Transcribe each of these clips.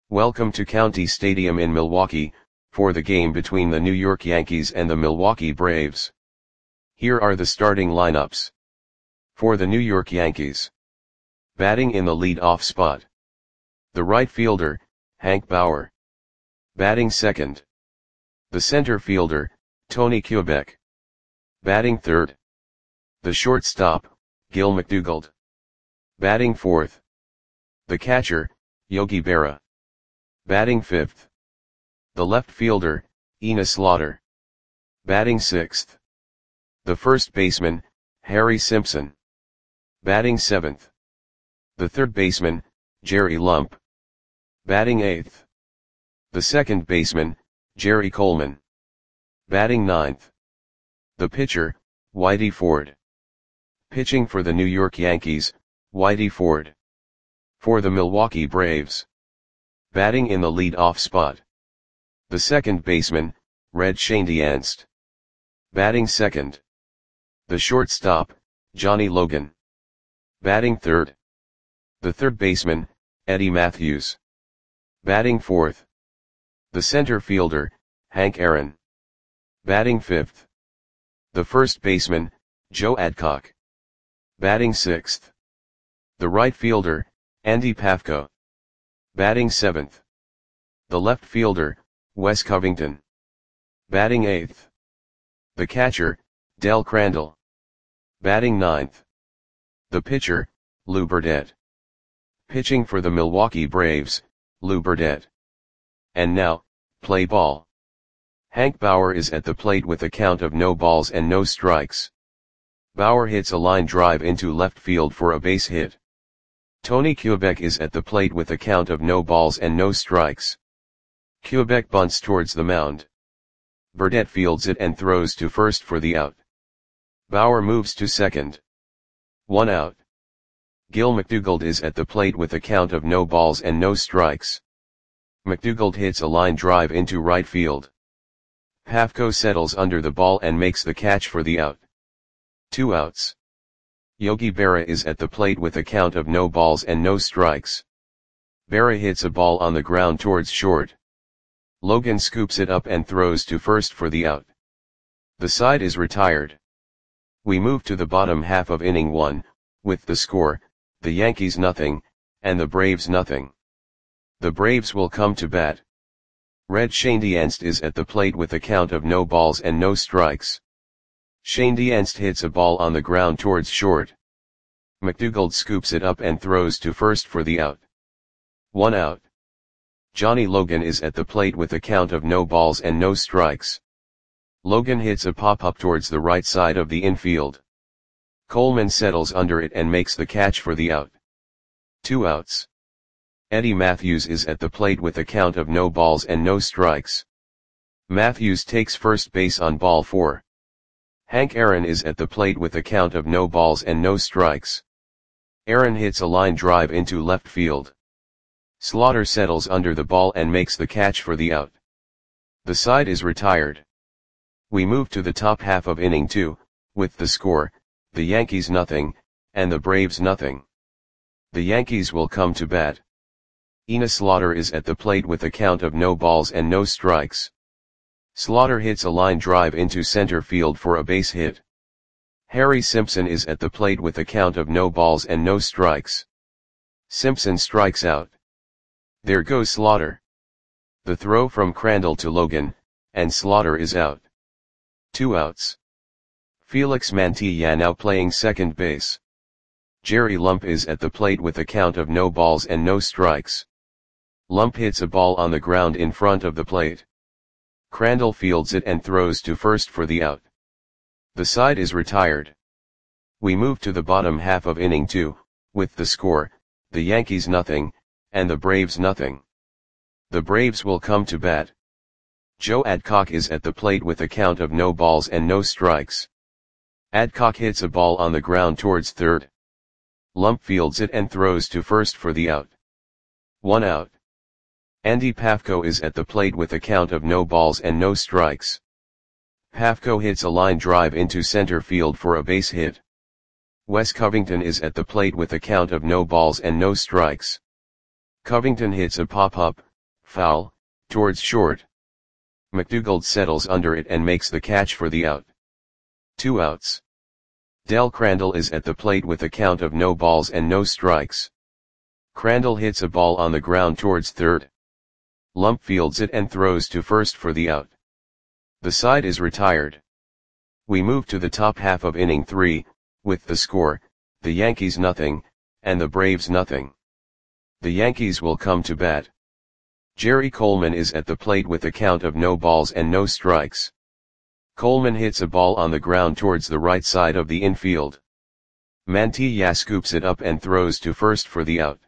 Welcome to County Stadium in Milwaukee, for the game between the New York Yankees and the Milwaukee Braves. Here are the starting lineups. For the New York Yankees. Batting in the lead-off spot. The right fielder, Hank Bauer. Batting second. The center fielder, Tony Kubek. Batting third. The shortstop, Gil McDougald. Batting fourth. The catcher, Yogi Berra. Batting fifth. The left fielder, Enos Slaughter. Batting sixth. The first baseman, Harry Simpson. Batting seventh. The third baseman, Jerry Lump. Batting eighth. The second baseman, Jerry Coleman. Batting ninth. The pitcher, Whitey Ford. Pitching for the New York Yankees, Whitey Ford. For the Milwaukee Braves. Batting in the lead-off spot. The second baseman, Red Schoendienst. Batting second. The shortstop, Johnny Logan. Batting third. The third baseman, Eddie Mathews. Batting fourth. The center fielder, Hank Aaron. Batting fifth. The first baseman, Joe Adcock. Batting sixth. The right fielder, Andy Pafko. Batting seventh. The left fielder, Wes Covington. Batting eighth. The catcher, Del Crandall. Batting ninth. The pitcher, Lou Burdett. Pitching for the Milwaukee Braves, Lou Burdett. And now, play ball. Hank Bauer is at the plate with a count of no balls and no strikes. Bauer hits a line drive into left field for a base hit. Tony Kubek is at the plate with a count of no balls and no strikes. Kubek bunts towards the mound. Burdett fields it and throws to first for the out. Bauer moves to second. 1 out. Gil McDougald is at the plate with a count of no balls and no strikes. McDougald hits a line drive into right field. Pafko settles under the ball and makes the catch for the out. 2 outs. Yogi Berra is at the plate with a count of no balls and no strikes. Berra hits a ball on the ground towards short. Logan scoops it up and throws to first for the out. The side is retired. We move to the bottom half of inning 1, with the score, the Yankees nothing, and the Braves nothing. The Braves will come to bat. Red Schoendienst is at the plate with a count of no balls and no strikes. Schoendienst hits a ball on the ground towards short. McDougald scoops it up and throws to first for the out. 1 out. Johnny Logan is at the plate with a count of no balls and no strikes. Logan hits a pop-up towards the right side of the infield. Coleman settles under it and makes the catch for the out. 2 outs. Eddie Mathews is at the plate with a count of no balls and no strikes. Mathews takes first base on ball 4. Hank Aaron is at the plate with a count of no balls and no strikes. Aaron hits a line drive into left field. Slaughter settles under the ball and makes the catch for the out. The side is retired. We move to the top half of inning 2, with the score, the Yankees nothing, and the Braves nothing. The Yankees will come to bat. Enos Slaughter is at the plate with a count of no balls and no strikes. Slaughter hits a line drive into center field for a base hit. Harry Simpson is at the plate with a count of no balls and no strikes. Simpson strikes out. There goes Slaughter. The throw from Crandall to Logan, and Slaughter is out. 2 outs. Felix Mantilla now playing second base. Jerry Lump is at the plate with a count of no balls and no strikes. Lump hits a ball on the ground in front of the plate. Crandall fields it and throws to first for the out. The side is retired. We move to the bottom half of inning 2, with the score, the Yankees nothing, and the Braves nothing. The Braves will come to bat. Joe Adcock is at the plate with a count of no balls and no strikes. Adcock hits a ball on the ground towards third. Lump fields it and throws to first for the out. 1 out. Andy Pafko is at the plate with a count of no balls and no strikes. Pafko hits a line drive into center field for a base hit. Wes Covington is at the plate with a count of no balls and no strikes. Covington hits a pop-up, Foul, towards short. McDougald settles under it and makes the catch for the out. 2 outs. Del Crandall is at the plate with a count of no balls and no strikes. Crandall hits a ball on the ground towards third. Lump fields it and throws to first for the out. The side is retired. We move to the top half of inning 3, with the score, the Yankees nothing, and the Braves nothing. The Yankees will come to bat. Jerry Coleman is at the plate with a count of no balls and no strikes. Coleman hits a ball on the ground towards the right side of the infield. Mantilla scoops it up and throws to first for the out.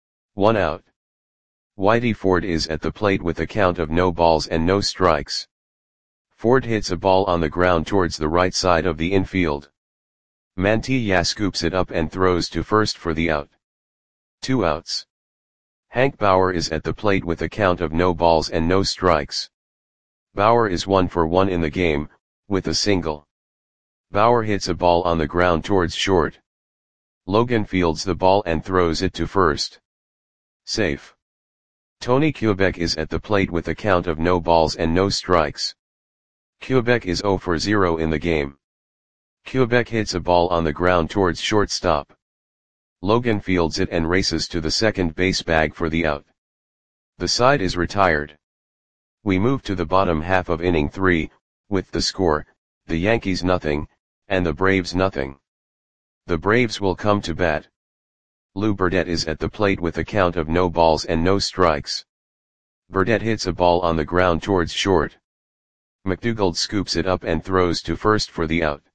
1 out. Whitey Ford is at the plate with a count of no balls and no strikes. Ford hits a ball on the ground towards the right side of the infield. Mantilla scoops it up and throws to first for the out. 2 outs. Hank Bauer is at the plate with a count of no balls and no strikes. Bauer is 1 for 1 in the game, with a single. Bauer hits a ball on the ground towards short. Logan fields the ball and throws it to first. Safe. Tony Kubek is at the plate with a count of no balls and no strikes. Kubek is 0 for 0 in the game. Kubek hits a ball on the ground towards shortstop. Logan fields it and races to the second base bag for the out. The side is retired. We move to the bottom half of inning 3, with the score, the Yankees nothing, and the Braves nothing. The Braves will come to bat. Lou Burdette is at the plate with a count of no balls and no strikes. Burdette hits a ball on the ground towards short. McDougald scoops it up and throws to first for the out.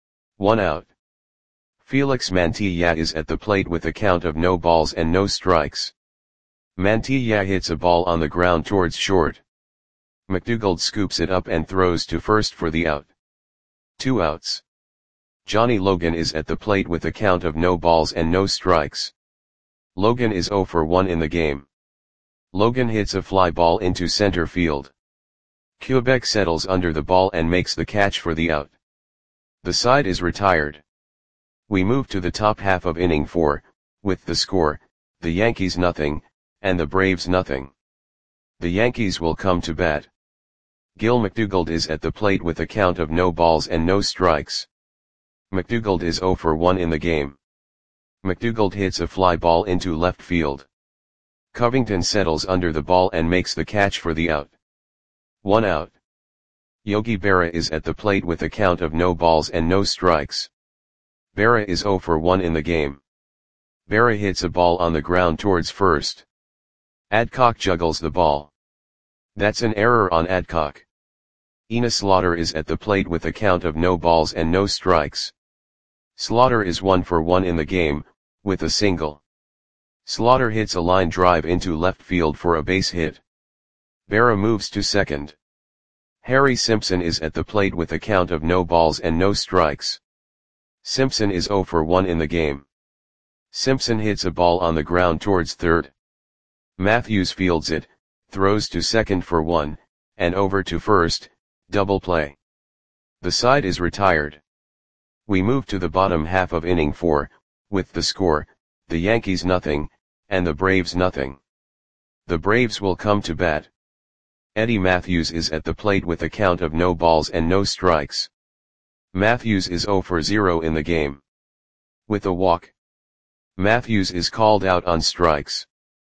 1 out. Felix Mantilla is at the plate with a count of no balls and no strikes. Mantilla hits a ball on the ground towards short. McDougald scoops it up and throws to first for the out. 2 outs. Johnny Logan is at the plate with a count of no balls and no strikes. Logan is 0 for 1 in the game. Logan hits a fly ball into center field. Kubek settles under the ball and makes the catch for the out. The side is retired. We move to the top half of inning 4, with the score, the Yankees nothing, and the Braves nothing. The Yankees will come to bat. Gil McDougald is at the plate with a count of no balls and no strikes. McDougald is 0 for 1 in the game. McDougald hits a fly ball into left field. Covington settles under the ball and makes the catch for the out. 1 out. Yogi Berra is at the plate with a count of no balls and no strikes. Berra is 0 for 1 in the game. Berra hits a ball on the ground towards first. Adcock juggles the ball. That's an error on Adcock. Enos Slaughter is at the plate with a count of no balls and no strikes. Slaughter is 1 for 1 in the game, with a single. Slaughter hits a line drive into left field for a base hit. Berra moves to second. Harry Simpson is at the plate with a count of no balls and no strikes. Simpson is 0 for 1 in the game. Simpson hits a ball on the ground towards third. Matthews fields it, throws to second for 1, and over to first, double play. The side is retired. We move to the bottom half of inning 4, with the score, the Yankees nothing, and the Braves nothing. The Braves will come to bat. Eddie Matthews is at the plate with a count of no balls and no strikes. Matthews is 0 for 0 in the game. With a walk. Matthews is called out on strikes.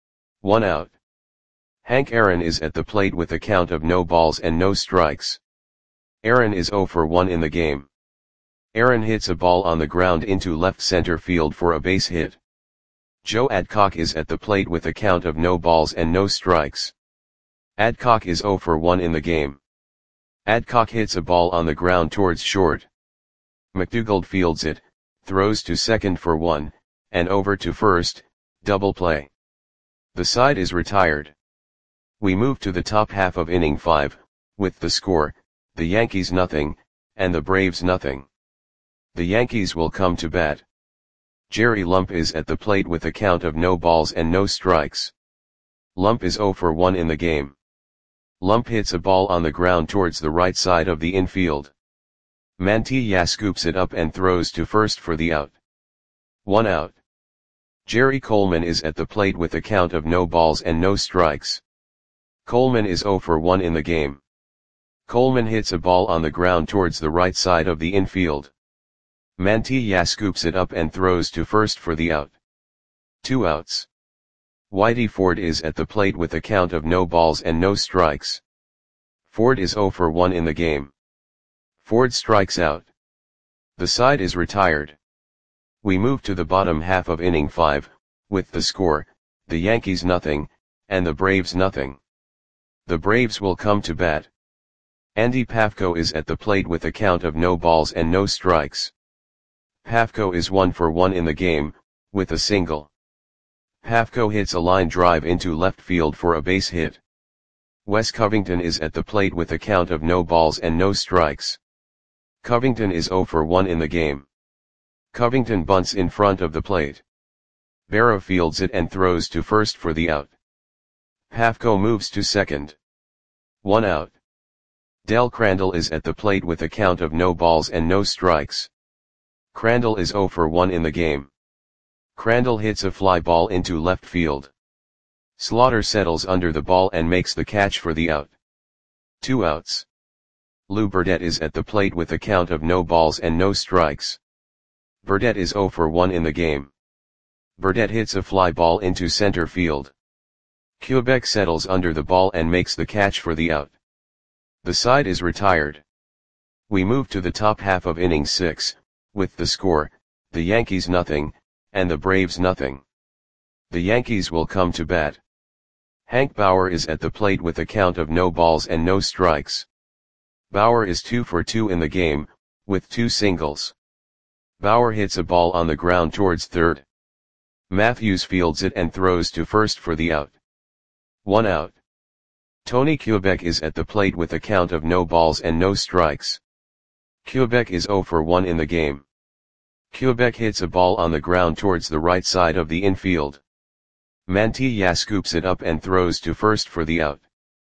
1 out. Hank Aaron is at the plate with a count of no balls and no strikes. Aaron is 0 for 1 in the game. Aaron hits a ball on the ground into left center field for a base hit. Joe Adcock is at the plate with a count of no balls and no strikes. Adcock is 0 for 1 in the game. Adcock hits a ball on the ground towards short. McDougald fields it, throws to second for 1, and over to first, double play. The side is retired. We move to the top half of inning 5, with the score, the Yankees nothing, and the Braves nothing. The Yankees will come to bat. Jerry Lump is at the plate with a count of no balls and no strikes. Lump is 0 for 1 in the game. Lump hits a ball on the ground towards the right side of the infield. Mantilla scoops it up and throws to first for the out. 1 out. Jerry Coleman is at the plate with a count of no balls and no strikes. Coleman is 0 for 1 in the game. Coleman hits a ball on the ground towards the right side of the infield. Mantilla scoops it up and throws to first for the out. 2 outs. Whitey Ford is at the plate with a count of no balls and no strikes. Ford is 0 for 1 in the game. Ford strikes out. The side is retired. We move to the bottom half of inning 5, with the score, the Yankees nothing, and the Braves nothing. The Braves will come to bat. Andy Pafko is at the plate with a count of no balls and no strikes. Pafko is 1 for 1 in the game, with a single. Pafko hits a line drive into left field for a base hit. Wes Covington is at the plate with a count of no balls and no strikes. Covington is 0 for 1 in the game. Covington bunts in front of the plate. Berra fields it and throws to first for the out. Pafko moves to second. 1 out. Del Crandall is at the plate with a count of no balls and no strikes. Crandall is 0 for 1 in the game. Crandall hits a fly ball into left field. Slaughter settles under the ball and makes the catch for the out. 2 outs. Lou Burdette is at the plate with a count of no balls and no strikes. Burdette is 0 for 1 in the game. Burdette hits a fly ball into center field. Quebec settles under the ball and makes the catch for the out. The side is retired. We move to the top half of inning 6, with the score, the Yankees nothing, and the Braves nothing. The Yankees will come to bat. Hank Bauer is at the plate with a count of no balls and no strikes. Bauer is 2 for 2 in the game, with 2 singles. Bauer hits a ball on the ground towards third. Matthews fields it and throws to first for the out. 1 out. Tony Quebec is at the plate with a count of no balls and no strikes. Quebec is 0 for 1 in the game. Quebec hits a ball on the ground towards the right side of the infield. Mantilla scoops it up and throws to first for the out.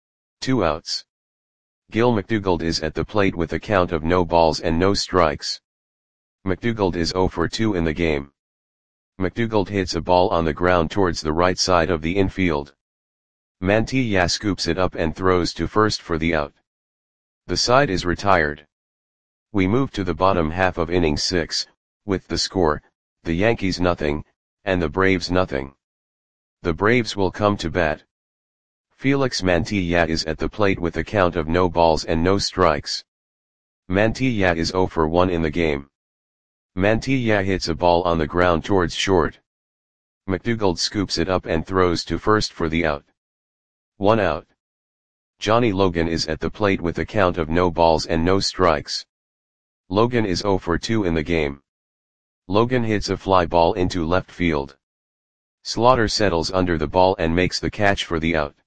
2 outs. Gil McDougald is at the plate with a count of no balls and no strikes. McDougald is 0 for 2 in the game. McDougald hits a ball on the ground towards the right side of the infield. Mantilla scoops it up and throws to first for the out. The side is retired. We move to the bottom half of inning 6, with the score, the Yankees nothing, and the Braves nothing. The Braves will come to bat. Felix Mantilla is at the plate with a count of no balls and no strikes. Mantilla is 0 for 1 in the game. Mantilla hits a ball on the ground towards short. McDougald scoops it up and throws to first for the out. 1 out. Johnny Logan is at the plate with a count of no balls and no strikes. Logan is 0 for 2 in the game. Logan hits a fly ball into left field. Slaughter settles under the ball and makes the catch for the out.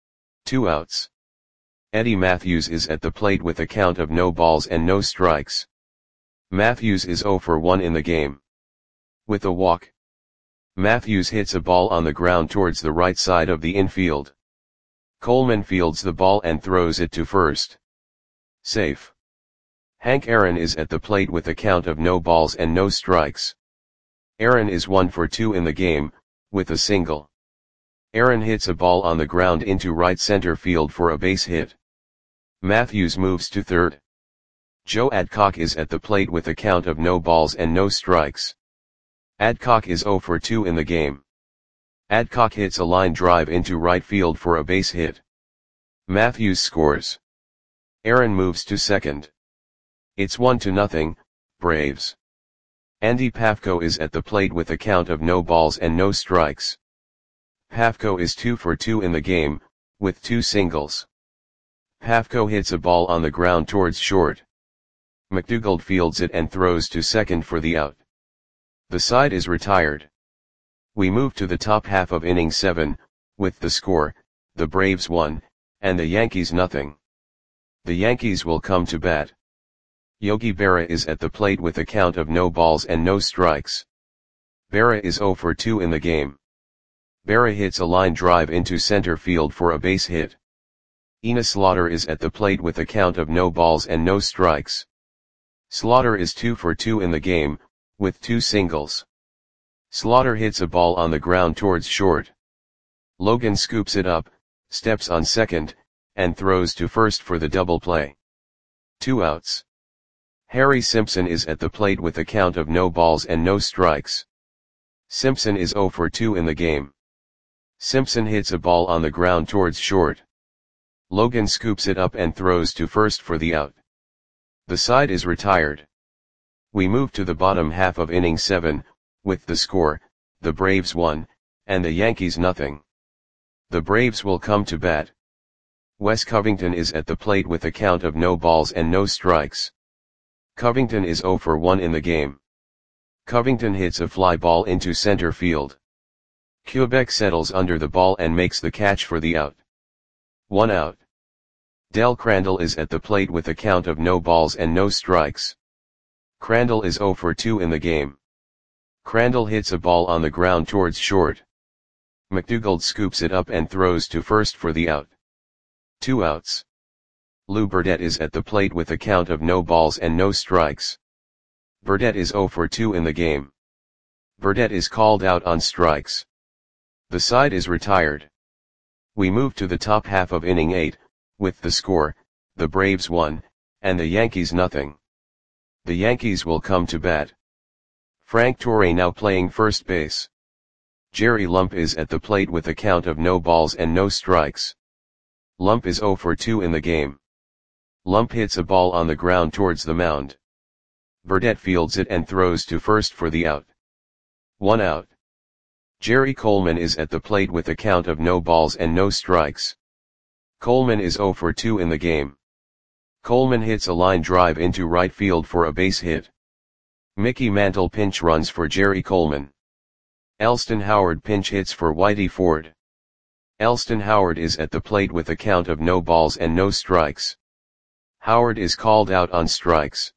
2 outs. Eddie Matthews is at the plate with a count of no balls and no strikes. Matthews is 0 for 1 in the game. With a walk. Matthews hits a ball on the ground towards the right side of the infield. Coleman fields the ball and throws it to first. Safe. Hank Aaron is at the plate with a count of no balls and no strikes. Aaron is 1 for 2 in the game, with a single. Aaron hits a ball on the ground into right center field for a base hit. Matthews moves to third. Joe Adcock is at the plate with a count of no balls and no strikes. Adcock is 0 for 2 in the game. Adcock hits a line drive into right field for a base hit. Matthews scores. Aaron moves to second. It's 1-0, Braves. Andy Pafko is at the plate with a count of no balls and no strikes. Pafko is 2 for 2 in the game, with 2 singles. Pafko hits a ball on the ground towards short. McDougald fields it and throws to second for the out. The side is retired. We move to the top half of inning 7, with the score, the Braves 1, and the Yankees nothing. The Yankees will come to bat. Yogi Berra is at the plate with a count of no balls and no strikes. Berra is 0 for 2 in the game. Berra hits a line drive into center field for a base hit. Enos Slaughter is at the plate with a count of no balls and no strikes. Slaughter is 2 for 2 in the game, with 2 singles. Slaughter hits a ball on the ground towards short. Logan scoops it up, steps on second, and throws to first for the double play. 2 outs. Harry Simpson is at the plate with a count of no balls and no strikes. Simpson is 0 for 2 in the game. Simpson hits a ball on the ground towards short. Logan scoops it up and throws to first for the out. The side is retired. We move to the bottom half of inning 7, with the score, the Braves 1, and the Yankees nothing. The Braves will come to bat. Wes Covington is at the plate with a count of no balls and no strikes. Covington is 0 for 1 in the game. Covington hits a fly ball into center field. Quebec settles under the ball and makes the catch for the out. 1 out. Del Crandall is at the plate with a count of no balls and no strikes. Crandall is 0 for 2 in the game. Crandall hits a ball on the ground towards short. McDougald scoops it up and throws to first for the out. 2 outs. Lou Burdette is at the plate with a count of no balls and no strikes. Burdette is 0 for 2 in the game. Burdette is called out on strikes. The side is retired. We move to the top half of inning 8, with the score, the Braves 1, and the Yankees nothing. The Yankees will come to bat. Frank Torre now playing first base. Jerry Lump is at the plate with a count of no balls and no strikes. Lump is 0 for 2 in the game. Lump hits a ball on the ground towards the mound. Burdette fields it and throws to first for the out. 1 out. Jerry Coleman is at the plate with a count of no balls and no strikes. Coleman is 0 for 2 in the game. Coleman hits a line drive into right field for a base hit. Mickey Mantle pinch runs for Jerry Coleman. Elston Howard pinch hits for Whitey Ford. Elston Howard is at the plate with a count of no balls and no strikes. Howard is called out on strikes.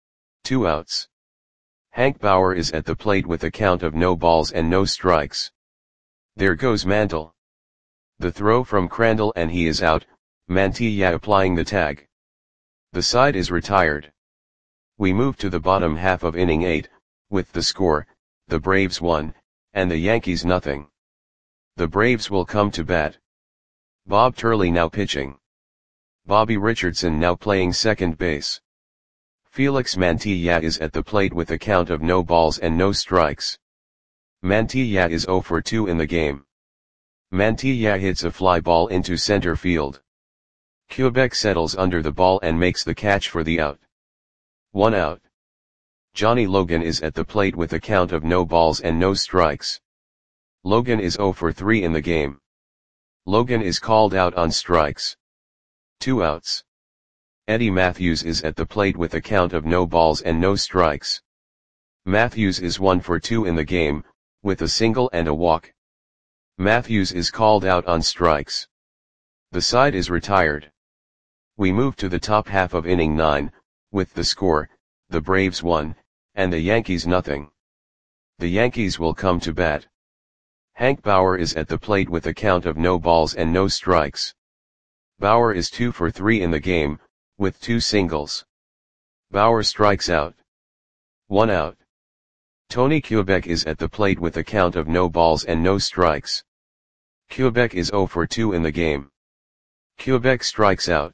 2 outs. Hank Bauer is at the plate with a count of no balls and no strikes. There goes Mantle. The throw from Crandall and he is out, Mantilla applying the tag. The side is retired. We move to the bottom half of inning 8, with the score, the Braves 1, and the Yankees nothing. The Braves will come to bat. Bob Turley now pitching. Bobby Richardson now playing second base. Felix Mantilla is at the plate with a count of no balls and no strikes. Mantilla is 0 for 2 in the game. Mantilla hits a fly ball into center field. Quebec settles under the ball and makes the catch for the out. 1 out. Johnny Logan is at the plate with a count of no balls and no strikes. Logan is 0 for 3 in the game. Logan is called out on strikes. 2 outs. Eddie Matthews is at the plate with a count of no balls and no strikes. Matthews is 1 for 2 in the game, with a single and a walk. Matthews is called out on strikes. The side is retired. We move to the top half of inning 9, with the score, the Braves 1, and the Yankees nothing. The Yankees will come to bat. Hank Bauer is at the plate with a count of no balls and no strikes. Bauer is 2 for 3 in the game, with 2 singles. Bauer strikes out. 1 out. Tony Quebec is at the plate with a count of no balls and no strikes. Quebec is 0 for 2 in the game. Quebec strikes out.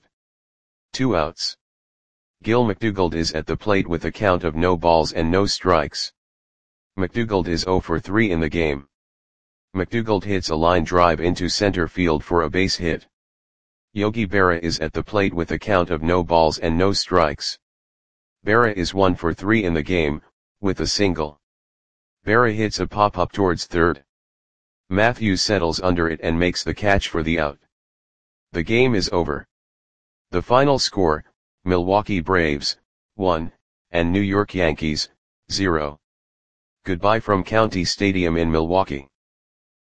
2 outs. Gil McDougald is at the plate with a count of no balls and no strikes. McDougald is 0 for 3 in the game. McDougald hits a line drive into center field for a base hit. Yogi Berra is at the plate with a count of no balls and no strikes. Berra is 1 for 3 in the game, with a single. Berra hits a pop-up towards third. Matthews settles under it and makes the catch for the out. The game is over. The final score, Milwaukee Braves, 1, and New York Yankees, 0. Goodbye from County Stadium in Milwaukee.